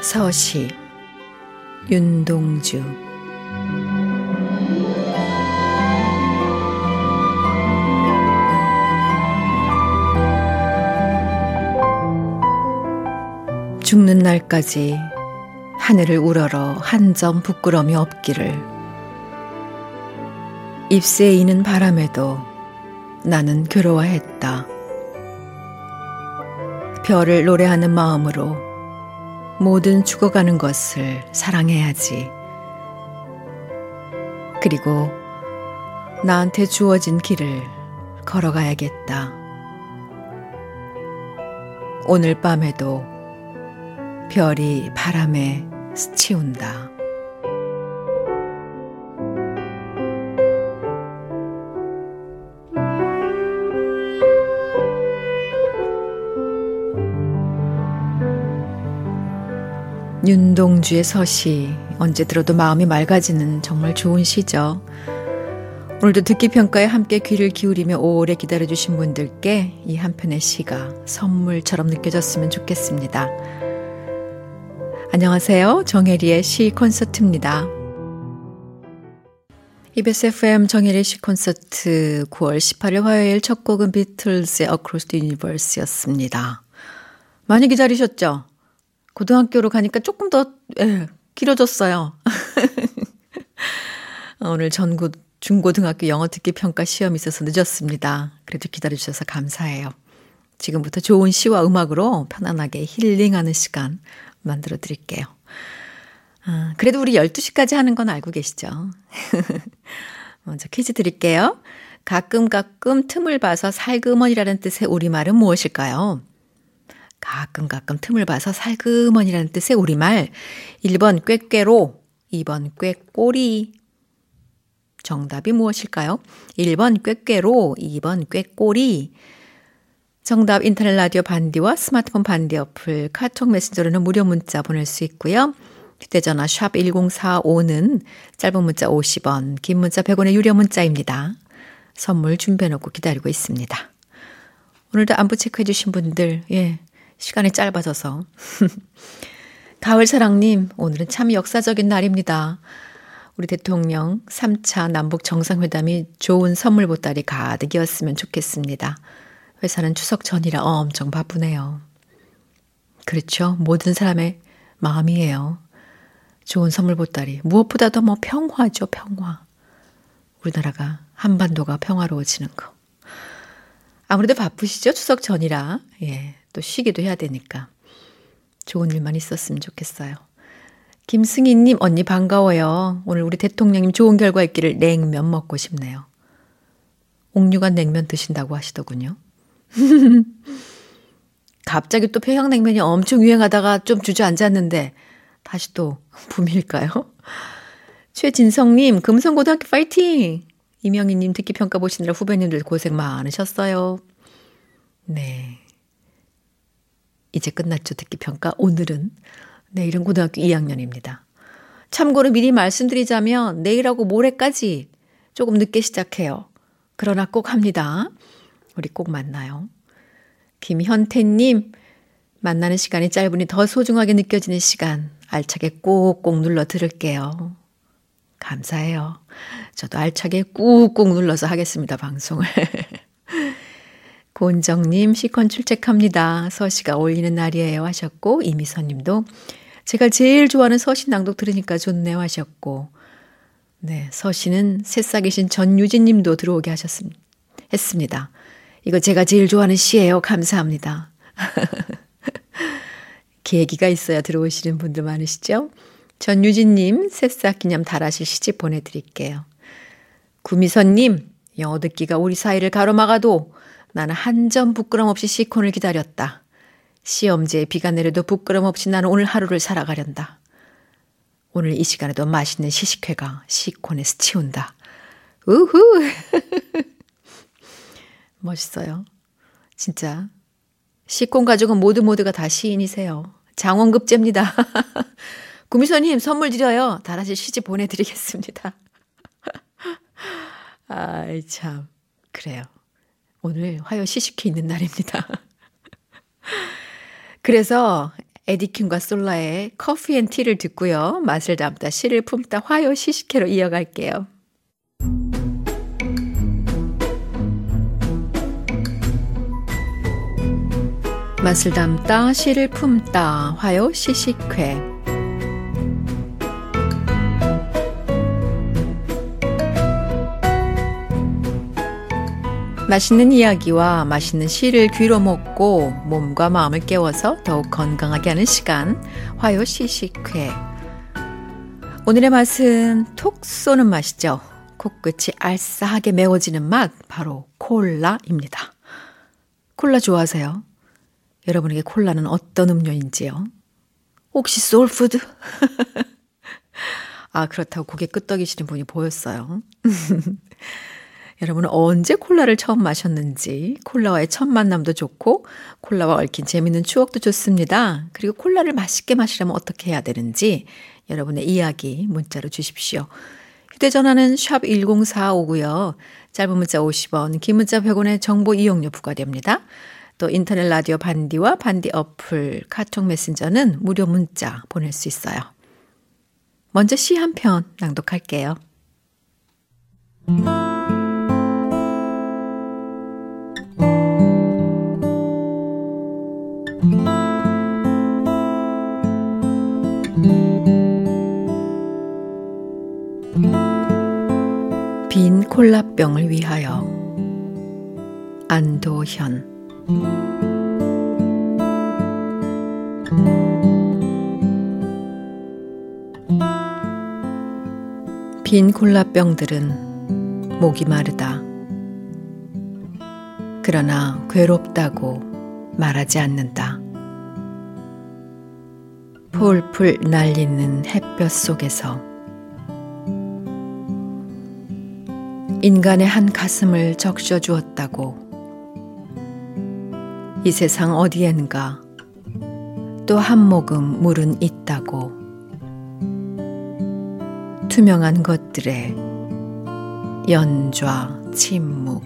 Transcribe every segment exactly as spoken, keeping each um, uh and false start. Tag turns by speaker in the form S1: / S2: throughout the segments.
S1: 서시 윤동주. 죽는 날까지 하늘을 우러러 한 점 부끄러움이 없기를. 잎새에 이는 바람에도 나는 괴로워했다. 별을 노래하는 마음으로 모든 죽어가는 것을 사랑해야지. 그리고 나한테 주어진 길을 걸어가야겠다. 오늘 밤에도 별이 바람에 스치운다. 윤동주의 서시, 언제 들어도 마음이 맑아지는 정말 좋은 시죠. 오늘도 듣기평가에 함께 귀를 기울이며 오래 기다려주신 분들께 이 한 편의 시가 선물처럼 느껴졌으면 좋겠습니다. 안녕하세요. 정혜리의 시 콘서트입니다. 이비에스 에프엠 정혜리의 시 콘서트 구월 십팔일 화요일 첫 곡은 비틀즈의 Across the Universe였습니다. 많이 기다리셨죠? 고등학교로 가니까 조금 더 예, 길어졌어요. 오늘 전국 중고등학교 영어 듣기 평가 시험이 있어서 늦었습니다. 그래도 기다려주셔서 감사해요. 지금부터 좋은 시와 음악으로 편안하게 힐링하는 시간 만들어 드릴게요. 아, 그래도 우리 열두 시까지 하는 건 알고 계시죠? 먼저 퀴즈 드릴게요. 가끔 가끔 틈을 봐서 살그머니라는 뜻의 우리말은 무엇일까요? 가끔 가끔 틈을 봐서 살그머니라는 뜻의 우리말. 일 번 꾀꾀로, 이 번 꾀꼬리. 정답이 무엇일까요? 일 번 꾀꾀로, 이 번 꾀꼬리. 정답 인터넷 라디오 반디와 스마트폰 반디 어플, 카톡 메신저로는 무료 문자 보낼 수 있고요. 휴대전화 샵 일공사오는 짧은 문자 오십 원, 긴 문자 백 원의 유료 문자입니다. 선물 준비해놓고 기다리고 있습니다. 오늘도 안부 체크해 주신 분들, 예, 시간이 짧아져서. 가을사랑님, 오늘은 참 역사적인 날입니다. 우리 대통령 삼 차 남북 정상회담이 좋은 선물 보따리 가득이었으면 좋겠습니다. 회사는 추석 전이라 엄청 바쁘네요. 그렇죠. 모든 사람의 마음이에요. 좋은 선물 보따리. 무엇보다도 뭐 평화죠, 평화. 우리나라가 한반도가 평화로워지는 거. 아무래도 바쁘시죠? 추석 전이라. 예, 또 쉬기도 해야 되니까. 좋은 일만 있었으면 좋겠어요. 김승희님, 언니 반가워요. 오늘 우리 대통령님 좋은 결과 있기를. 냉면 먹고 싶네요. 옥류관 냉면 드신다고 하시더군요. 갑자기 또 평양냉면이 엄청 유행하다가 좀 주저앉았는데 다시 또 붐일까요? 최진성님, 금성고등학교 파이팅! 이명희님 듣기 평가 보시느라 후배님들 고생 많으셨어요. 네, 이제 끝났죠, 듣기 평가. 오늘은 내일은 고등학교 이 학년입니다. 참고로 미리 말씀드리자면 내일하고 모레까지 조금 늦게 시작해요. 그러나 꼭 합니다. 우리 꼭 만나요. 김현태님, 만나는 시간이 짧으니 더 소중하게 느껴지는 시간 알차게 꼭꼭 눌러 들을게요. 감사해요. 저도 알차게 꾹꾹 눌러서 하겠습니다, 방송을. 고은정님, 시컨 출첵합니다. 서시가 어울리는 날이에요 하셨고, 이미선님도 제가 제일 좋아하는 서시 낭독 들으니까 좋네요 하셨고, 네, 서시는 새싹이신 전유진님도 들어오게 하셨습니다. 했습니다. 이거 제가 제일 좋아하는 시예요. 감사합니다. 계기가 있어야 들어오시는 분들 많으시죠? 전유진님, 새싹 기념 다라시 시집 보내드릴게요. 구미선님, 영어 듣기가 우리 사이를 가로막아도 나는 한 점 부끄럼 없이 시콘을 기다렸다. 시험지에 비가 내려도 부끄럼 없이 나는 오늘 하루를 살아가련다. 오늘 이 시간에도 맛있는 시식회가 시콘에 스치운다. 우후! 멋있어요. 진짜 시콘 가족은 모두 모두가 다 시인이세요. 장원급제입니다. 구미선님 선물 드려요. 다라시 시집 보내드리겠습니다. 아이 참 그래요. 오늘 화요 시식회 있는 날입니다. 그래서 에디킨과 솔라의 커피 앤 티를 듣고요. 맛을 담다 시를 품다 화요 시식회로 이어갈게요. 맛을 담다 시를 품다 화요 시식회. 맛있는 이야기와 맛있는 시를 귀로 먹고 몸과 마음을 깨워서 더욱 건강하게 하는 시간, 화요 시식회. 오늘의 맛은 톡 쏘는 맛이죠. 코끝이 알싸하게 메워지는 맛, 바로 콜라입니다. 콜라 좋아하세요? 여러분에게 콜라는 어떤 음료인지요? 혹시 소울푸드? 아, 그렇다고 고개 끄덕이시는 분이 보였어요. 여러분은 언제 콜라를 처음 마셨는지, 콜라와의 첫 만남도 좋고 콜라와 얽힌 재미있는 추억도 좋습니다. 그리고 콜라를 맛있게 마시려면 어떻게 해야 되는지 여러분의 이야기 문자로 주십시오. 휴대전화는 샵 일공사오고요. 짧은 문자 오십 원, 긴 문자 백 원의 정보 이용료 부과됩니다. 또 인터넷 라디오 반디와 반디 어플, 카톡 메신저는 무료 문자 보낼 수 있어요. 먼저 시 한 편 낭독할게요. 빈 콜라병을 위하여. 안도현. 빈 콜라병들은 목이 마르다. 그러나 괴롭다고 말하지 않는다. 풀풀 날리는 햇볕 속에서 인간의 한 가슴을 적셔주었다고. 이 세상 어디엔가 또 한 모금 물은 있다고. 투명한 것들의 연좌 침묵.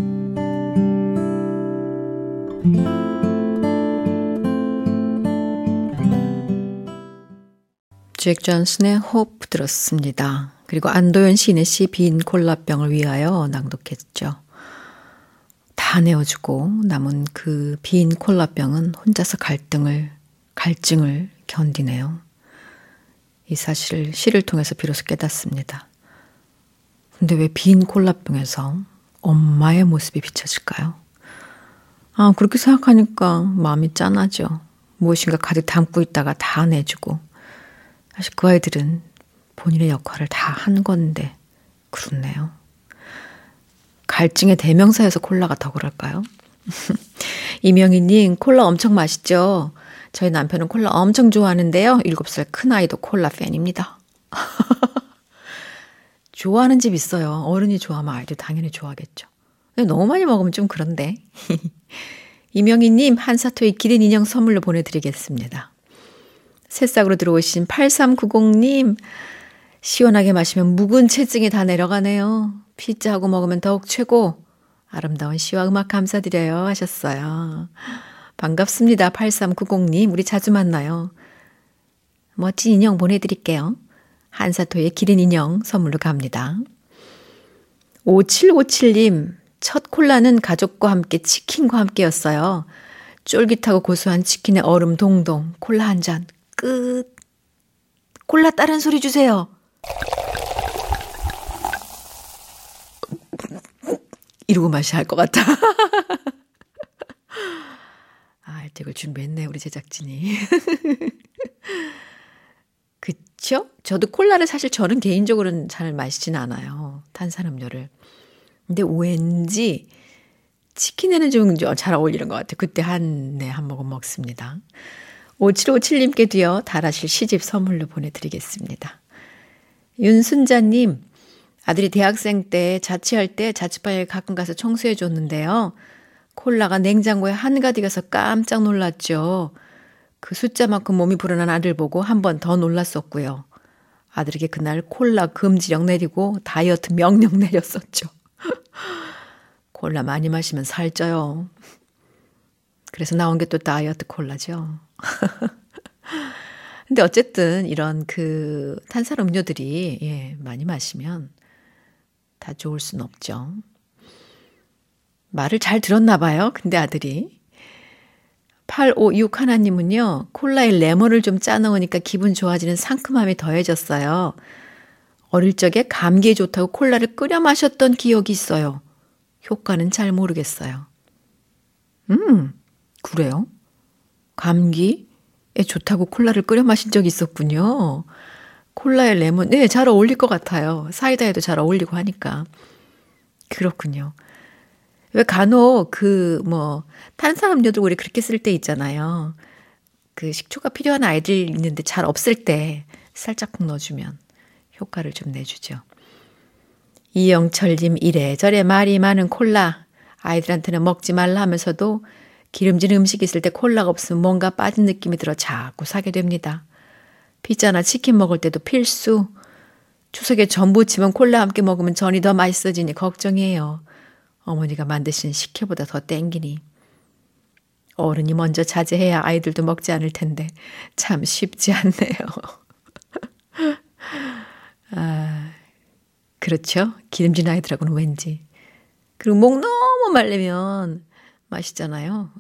S1: 잭 존슨의 호프 들었습니다. 그리고 안도현 시인의 시 빈 콜라병을 위하여 낭독했죠. 다 내어주고 남은 그 빈 콜라병은 혼자서 갈등을, 갈증을 견디네요. 이 사실을 시를 통해서 비로소 깨닫습니다. 근데 왜 빈 콜라병에서 엄마의 모습이 비춰질까요? 아, 그렇게 생각하니까 마음이 짠하죠. 무엇인가 가득 담고 있다가 다 내주고. 사실 그 아이들은 본인의 역할을 다 한 건데 그렇네요. 갈증의 대명사여서 콜라가 더 그럴까요? 이명희님, 콜라 엄청 맛있죠? 저희 남편은 콜라 엄청 좋아하는데요. 일곱 살 큰아이도 콜라 팬입니다. 좋아하는 집 있어요. 어른이 좋아하면 아이도 당연히 좋아하겠죠. 근데 너무 많이 먹으면 좀 그런데. 이명희님, 한사토의 기린 인형 선물로 보내드리겠습니다. 새싹으로 들어오신 팔삼구공님, 시원하게 마시면 묵은 체증이 다 내려가네요. 피자하고 먹으면 더욱 최고. 아름다운 시와 음악 감사드려요 하셨어요. 반갑습니다. 팔삼구공님. 우리 자주 만나요. 멋진 인형 보내드릴게요. 한사토의 기린 인형 선물로 갑니다. 오칠오칠님. 첫 콜라는 가족과 함께 치킨과 함께였어요. 쫄깃하고 고소한 치킨에 얼음 동동. 콜라 한 잔. 끝. 콜라 다른 소리 주세요. 이러고 마셔야 할 것 같아. 아, 혜택을 준비했네, 우리 제작진이. 그쵸? 저도 콜라를 사실 저는 개인적으로는 잘 마시진 않아요. 탄산음료를. 근데 왠지 치킨에는 좀 잘 어울리는 것 같아요. 그때 한, 네, 한 모금 먹습니다. 오칠오칠님께도요, 달아실 시집 선물로 보내드리겠습니다. 윤순자님, 아들이 대학생 때 자취할 때 자취방에 가끔 가서 청소해 줬는데요. 콜라가 냉장고에 한가득 가서 깜짝 놀랐죠. 그 숫자만큼 몸이 불어난 아들 보고 한 번 더 놀랐었고요. 아들에게 그날 콜라 금지령 내리고 다이어트 명령 내렸었죠. 콜라 많이 마시면 살쪄요. 그래서 나온 게 또 다이어트 콜라죠. 근데 어쨌든 이런 그 탄산음료들이 예, 많이 마시면 다 좋을 순 없죠. 말을 잘 들었나 봐요. 근데 아들이. 팔오육 하나님은요. 콜라에 레몬을 좀 짜 넣으니까 기분 좋아지는 상큼함이 더해졌어요. 어릴 적에 감기에 좋다고 콜라를 끓여 마셨던 기억이 있어요. 효과는 잘 모르겠어요. 음, 그래요? 감기에 좋다고 콜라를 끓여 마신 적이 있었군요. 콜라에 레몬, 네, 잘 어울릴 것 같아요. 사이다에도 잘 어울리고 하니까. 그렇군요. 왜 간혹 그 뭐 탄산음료도 우리 그렇게 쓸 때 있잖아요. 그 식초가 필요한 아이들 있는데 잘 없을 때 살짝 푹 넣어주면 효과를 좀 내주죠. 이영철님 이래저래 말이 많은 콜라. 아이들한테는 먹지 말라 하면서도 기름진 음식 있을 때 콜라가 없으면 뭔가 빠진 느낌이 들어 자꾸 사게 됩니다. 피자나 치킨 먹을 때도 필수. 추석에 전 부치면 콜라 함께 먹으면 전이 더 맛있어지니 걱정이에요. 어머니가 만드신 식혜보다 더 땡기니. 어른이 먼저 자제해야 아이들도 먹지 않을 텐데 참 쉽지 않네요. 아, 그렇죠. 기름진 아이들하고는 왠지. 그리고 목 너무 말리면 맛있잖아요.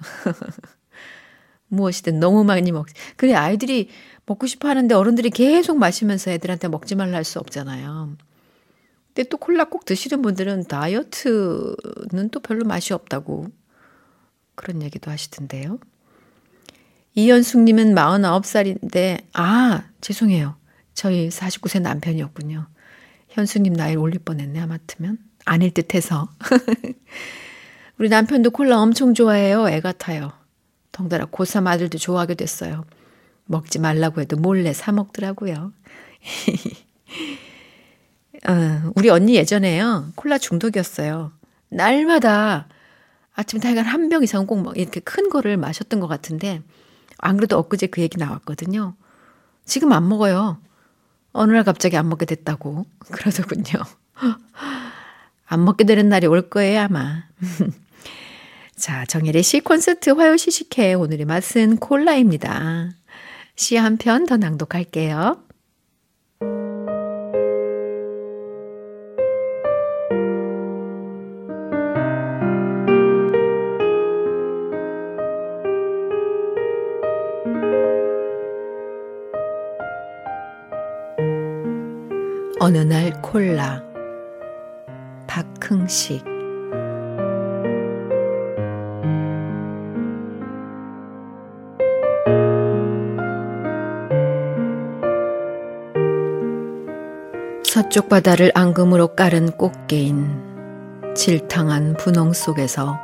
S1: 무엇이든 너무 많이 먹. 그래 아이들이 먹고 싶어 하는데 어른들이 계속 마시면서 애들한테 먹지 말라 할 수 없잖아요. 근데 또 콜라 꼭 드시는 분들은 다이어트는 또 별로 맛이 없다고 그런 얘기도 하시던데요. 이현숙님은 마흔아홉 살인데 아 죄송해요. 저희 사십구 세 남편이었군요. 현숙님 나이를 올릴 뻔했네 하마터면. 아닐 듯해서. 우리 남편도 콜라 엄청 좋아해요. 애 같아요. 덩달아 고삼 아들도 좋아하게 됐어요. 먹지 말라고 해도 몰래 사 먹더라고요. 어, 우리 언니 예전에요. 콜라 중독이었어요. 날마다 아침에 다이간 한 병 이상 꼭 이렇게 큰 거를 마셨던 것 같은데 안 그래도 엊그제 그 얘기 나왔거든요. 지금 안 먹어요. 어느 날 갑자기 안 먹게 됐다고 그러더군요. 안 먹게 되는 날이 올 거예요 아마. 자, 정혜리의 시 콘서트 화요시식회 오늘의 맛은 콜라입니다. 시 한 편 더 낭독할게요. 어느 날 콜라 박흥식. 서쪽 바다를 앙금으로 깔은 꽃게인 질탕한 분홍 속에서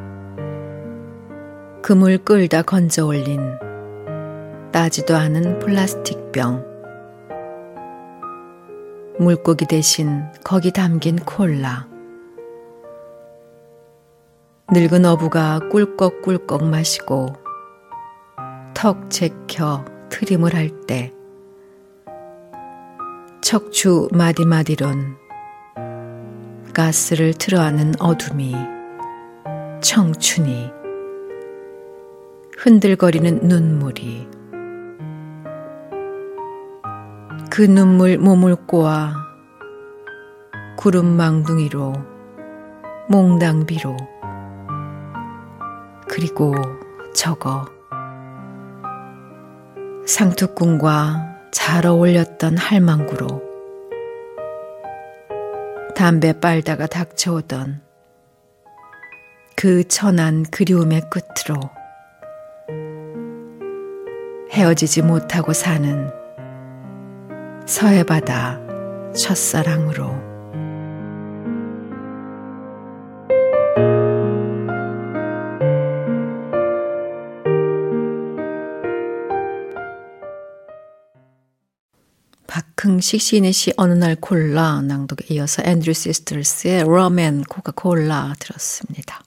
S1: 금을 끌다 건져 올린 따지도 않은 플라스틱 병. 물고기 대신 거기 담긴 콜라. 늙은 어부가 꿀꺽꿀꺽 마시고 턱 제켜 트림을 할 때 척추 마디마디론 가스를 틀어하는 어둠이 청춘이 흔들거리는 눈물이 그 눈물 몸을 꼬아 구름망둥이로 몽당비로 그리고 저거 상투꾼과 잘 어울렸던 할망구로 담배 빨다가 닥쳐오던 그 천한 그리움의 끝으로 헤어지지 못하고 사는 서해바다 첫사랑으로. 박흥식 시인의 시 어느 날 콜라 낭독에 이어서 앤드류 시스터스의 럼앤 코카콜라 들었습니다.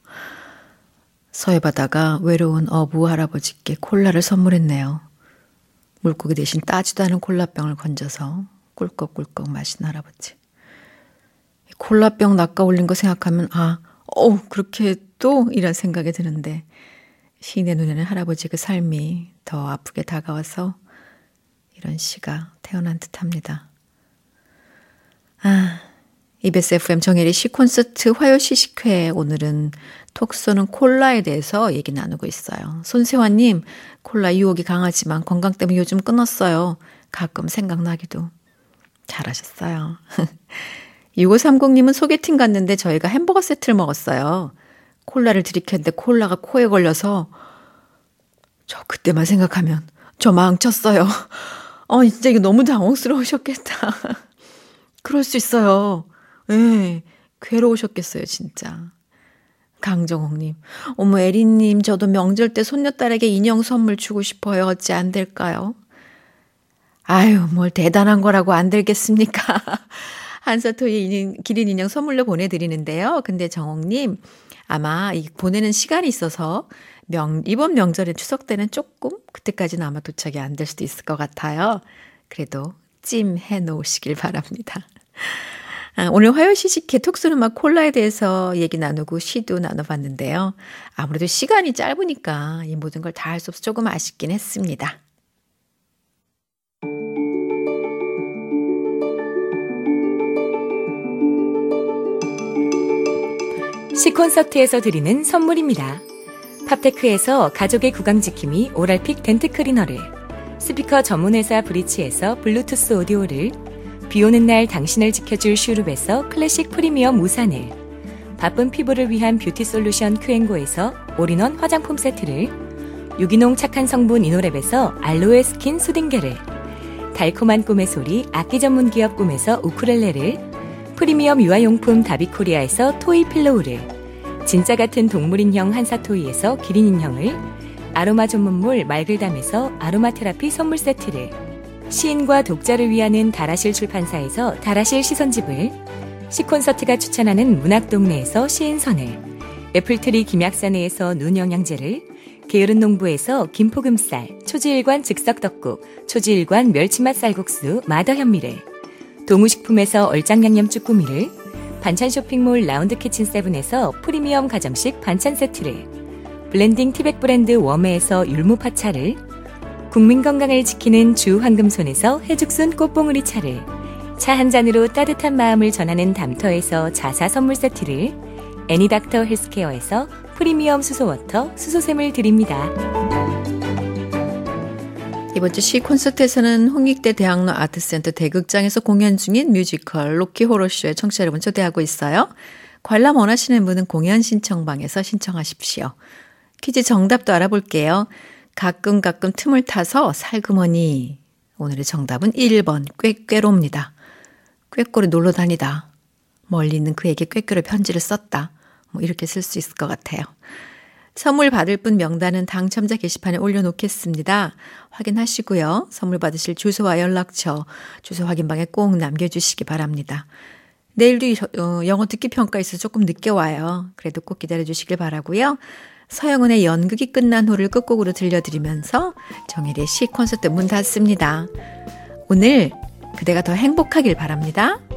S1: 서해바다가 외로운 어부 할아버지께 콜라를 선물했네요. 물고기 대신 따지도 않은 콜라병을 건져서 꿀꺽꿀꺽 마신 할아버지. 콜라병 낚아 올린 거 생각하면 아, 어우 그렇게 또 이런 생각이 드는데 시인의 눈에는 할아버지의 그 삶이 더 아프게 다가와서 이런 시가 태어난 듯합니다. 아, 이비에스 에프엠 정혜리 시 콘서트 화요시식회, 오늘은 톡 쏘는 콜라에 대해서 얘기 나누고 있어요. 손세환님, 콜라 유혹이 강하지만 건강 때문에 요즘 끊었어요. 가끔 생각나기도. 잘하셨어요. 육오삼공님은 소개팅 갔는데 저희가 햄버거 세트를 먹었어요. 콜라를 들이켰는데 콜라가 코에 걸려서 저 그때만 생각하면 저 망쳤어요. 어, 진짜 이거 너무 당황스러우셨겠다. 그럴 수 있어요. 예, 네, 괴로우셨겠어요, 진짜. 강정옥님, 어머 에리님, 저도 명절 때 손녀딸에게 인형 선물 주고 싶어요. 어찌 안 될까요? 아유, 뭘 대단한 거라고 안 되겠습니까? 한사토이 기린 인형 선물로 보내드리는데요. 근데 정옥님, 아마 이 보내는 시간이 있어서 명, 이번 명절에 추석 때는 조금 그때까지는 아마 도착이 안 될 수도 있을 것 같아요. 그래도 찜 해놓으시길 바랍니다. 아, 오늘 화요시식회 톡쏘는 콜라에 대해서 얘기 나누고 시도 나눠봤는데요. 아무래도 시간이 짧으니까 이 모든 걸 다 할 수 없어 조금 아쉽긴 했습니다.
S2: 시콘서트에서 드리는 선물입니다. 팝테크에서 가족의 구강지킴이 오랄픽 덴트클리너를, 스피커 전문회사 브리치에서 블루투스 오디오를, 비오는 날 당신을 지켜줄 슈룹에서 클래식 프리미엄 우산을, 바쁜 피부를 위한 뷰티 솔루션 큐앤고에서 올인원 화장품 세트를, 유기농 착한 성분 이노랩에서 알로에 스킨 수딩게를, 달콤한 꿈의 소리 악기 전문 기업 꿈에서 우쿨렐레를, 프리미엄 유아용품 다비코리아에서 토이 필로우를, 진짜 같은 동물인형 한사토이에서 기린인형을, 아로마 전문물 말글담에서 아로마 테라피 선물 세트를, 시인과 독자를 위하는 다라실 출판사에서 다라실 시선집을, 시콘서트가 추천하는 문학동네에서 시인선을, 애플트리 김약사네에서 눈영양제를, 게으른 농부에서 김포금쌀, 초지일관 즉석떡국, 초지일관 멸치맛 쌀국수 마더현미를, 동우식품에서 얼짱양념 쭈꾸미를, 반찬 쇼핑몰 라운드 키친 세븐에서 프리미엄 가정식 반찬 세트를, 블렌딩 티백 브랜드 웜에서 율무파차를, 국민 건강을 지키는 주 황금손에서 해죽순 꽃봉우리 차를, 차 한 잔으로 따뜻한 마음을 전하는 담터에서 자사 선물 세트를, 애니닥터 헬스케어에서 프리미엄 수소워터 수소샘을 드립니다.
S1: 이번 주 시 콘서트에서는 홍익대 대학로 아트센터 대극장에서 공연 중인 뮤지컬 로키 호러쇼에 청취자 여러분 초대하고 있어요. 관람 원하시는 분은 공연 신청방에서 신청하십시오. 퀴즈 정답도 알아볼게요. 가끔 가끔 틈을 타서 살그머니. 오늘의 정답은 일 번 꾀꾀로입니다. 꾀꼬리 놀러 다니다. 멀리 있는 그에게 꾀꾀로 편지를 썼다. 뭐 이렇게 쓸 수 있을 것 같아요. 선물 받을 분 명단은 당첨자 게시판에 올려놓겠습니다. 확인하시고요. 선물 받으실 주소와 연락처, 주소 확인방에 꼭 남겨주시기 바랍니다. 내일도 영어 듣기 평가 있어서 조금 늦게 와요. 그래도 꼭 기다려주시길 바라고요. 서영은의 연극이 끝난 후를 끝곡으로 들려드리면서 정혜리의 시 콘서트 문 닫습니다. 오늘 그대가 더 행복하길 바랍니다.